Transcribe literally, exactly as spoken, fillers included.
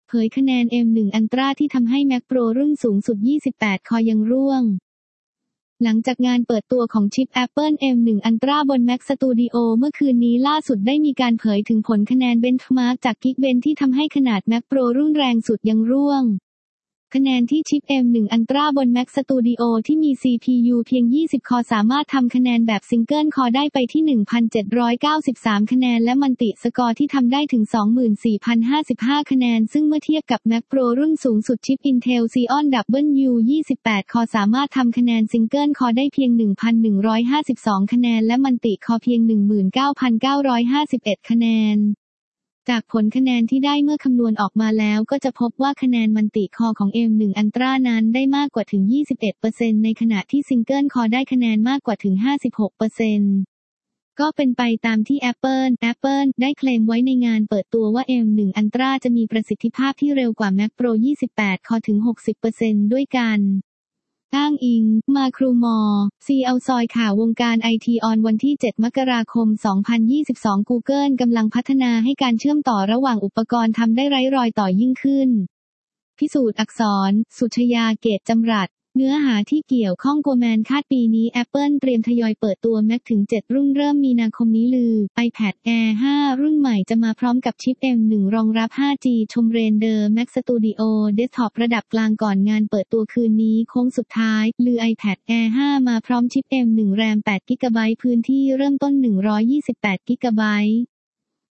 เผยคะแนน เอ็ม หนึ่ง Ultra ที่ทำให้ Mac Pro รุ่นสูงสุดยี่สิบแปดคอยังร่วงหลังจากงานเปิดตัวของชิป Apple เอ็ม หนึ่ง Ultra บน Mac Studio เมื่อคืนนี้ล่าสุดได้มีการเผยถึงผลคะแนน Benchmark จาก Geekbench ที่ทำให้ขนาด Mac Pro รุ่นแรงสุดยังร่วงคะแนนที่ชิป เอ็ม หนึ่ง Ultra บน Mac Studio ที่มี ซี พี ยู เพียงยี่สิบคอสามารถทำคะแนนแบบ Single Core ได้ไปที่ หนึ่งพันเจ็ดร้อยเก้าสิบสาม คะแนนและมัลติสกอร์ที่ทำได้ถึง สองหมื่นสี่พันห้าสิบห้า คะแนนซึ่งเมื่อเทียบกับ Mac Pro รุ่นสูงสุดชิป Intel Xeon ดับเบิลยู ยี่สิบแปด คอสามารถทำคะแนน Single Core ได้เพียง หนึ่งพันหนึ่งร้อยห้าสิบสอง คะแนนและมัลติคอร์เพียง หนึ่งหมื่นเก้าพันเก้าร้อยห้าสิบเอ็ด คะแนนจากผลคะแนนที่ได้เมื่อคำนวณออกมาแล้วก็จะพบว่าคะแนนมัลติคอร์ของ เอ็ม หนึ่ง Ultra นั้นได้มากกว่าถึง ยี่สิบเอ็ดเปอร์เซ็นต์ ในขณะที่ Single Core ได้คะแนนมากกว่าถึง ห้าสิบหกเปอร์เซ็นต์ ก็เป็นไปตามที่ Apple Apple ได้เคลมไว้ในงานเปิดตัวว่า เอ็ม หนึ่ง Ultra จะมีประสิทธิภาพที่เร็วกว่า Mac Pro ยี่สิบแปดคอถึง หกสิบเปอร์เซ็นต์ ด้วยกันอ้างอิงมาครูมอร์ ซี อี โอ ซอยข่าววงการไอทีออนวันที่เจ็ดมกราคมสองพันยี่สิบสอง Google กำลังพัฒนาให้การเชื่อมต่อระหว่างอุปกรณ์ทำได้ไร้รอยต่อยิ่งขึ้นพิสูจน์อักษรสุชยาเกตจำรัดเนื้อหาที่เกี่ยวข้อง Goldman คาดปีนี้ Apple เตรียมทยอยเปิดตัว Mac ถึงเจ็ดรุ่นเริ่มมีนาคมนี้ลือ iPad Air ห้า รุ่นใหม่จะมาพร้อมกับชิป เอ็ม หนึ่ง รองรับ ห้าจี ชมเรนเดอร์ Mac Studio Desktop ระดับกลางก่อนงานเปิดตัวคืนนี้โค้งสุดท้ายลือ iPad Air ห้า มาพร้อมชิป เอ็ม หนึ่ง แรม แปดกิกะไบต์ พื้นที่เริ่มต้นหนึ่งร้อยยี่สิบแปดกิกะไบต์